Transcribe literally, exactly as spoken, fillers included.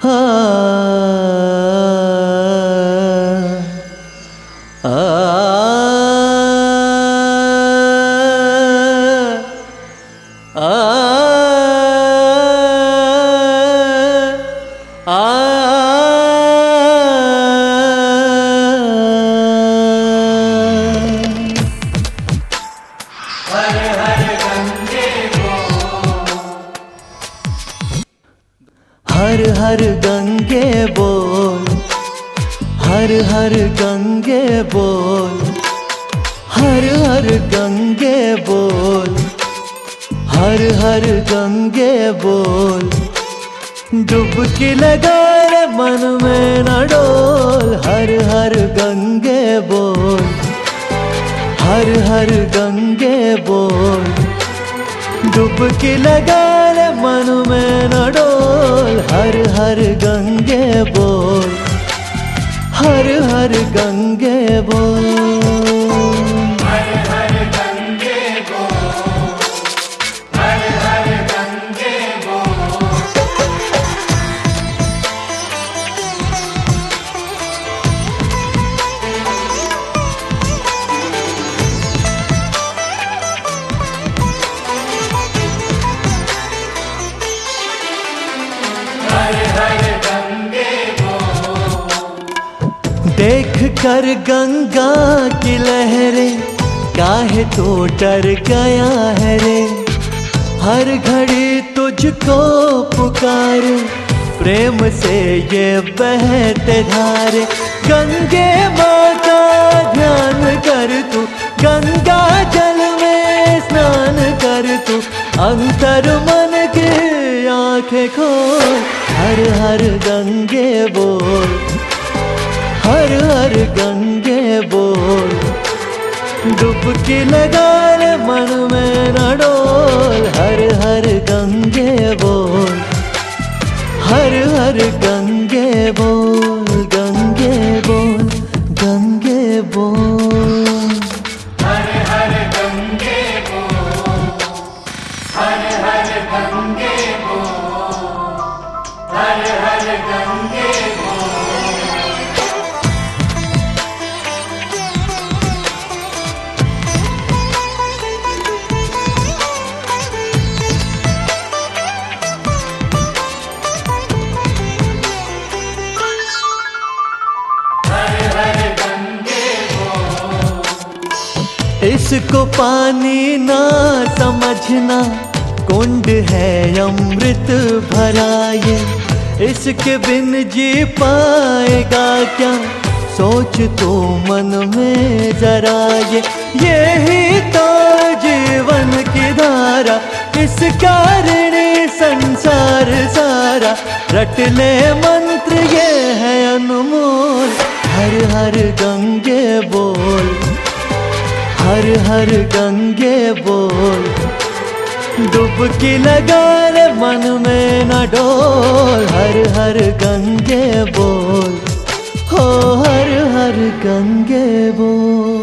आ, आ, आ, आ, हर हर गंगे बोल, हर हर गंगे बोल, हर हर गंगे बोल, हर हर गंगे बोल, हर हर गंगे बोल। डुबकी लगा रे मन में न डोल, हर हर गंगे बोल, हर हर गंगे बोल। डुबकी लगा रे मन में न डोल, हर हर गंगे बोल, हर हर गंगे बोल। हर हर गंगे बोल, हर हर गंगे बोल। हर हर गंगे बोल, देख कर गंगा की लहरें काहे तो डर गया है रे। हर घड़ी तुझको पुकारे प्रेम से ये बहते धारे। गंगे माता ध्यान कर तू, गंगा जल में स्नान कर तू। अंतर मन के आंखें खोल, हर हर गंगे बोल, हर हर गंगे बोल। डुबकी लगा रे मन में न डोल, हर हर गंगे बोल, हर हर गंगे बोल, गंगे बोल, गंगे बोल। हर हर गंगे बोल, हर हर गंगे बोल, हर हर गंगे बोल। हर हर गंगे बोल, इसको पानी ना समझना, कुंड है अमृत भरा ये। इसके बिन जी पाएगा क्या, सोच तो मन में जरा ये। यही तो जीवन की धारा, इस कारण संसार सारा। रट ले मंत्र ये है अनमोल, हर हर गंगे बोल, हर हर गंगे बोल। डुबकी लगा रे मन में न डोल, हर हर गंगे बोल, हो हर हर गंगे बोल।